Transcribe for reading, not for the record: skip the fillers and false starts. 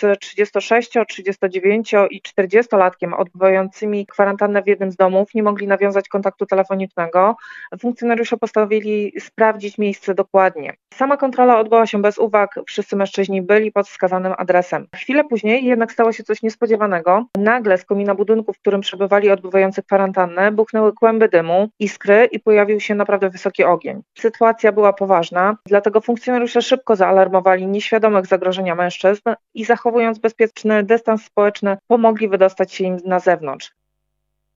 36, 39 i 40-latkiem odbywającymi kwarantannę w jednym z domów nie mogli nawiązać kontaktu telefonicznego, funkcjonariusze postanowili sprawdzić miejsce dokładnie. Sama kontrola odbyła się bez uwag, wszyscy mężczyźni byli pod wskazanym adresem. Chwilę później jednak stało się coś niespodziewanego. Nagle z komina budynku, w którym przebywali odbywający kwarantannę, buchnęły kłęby dymu, iskry i pojawił się naprawdę wysoki ogień. Sytuacja była poważna, dlatego funkcjonariusze szybko zaalarmowali nieświadomych zagrożenia mężczyzn i zachowując bezpieczny dystans społeczny, pomogli wydostać się im na zewnątrz.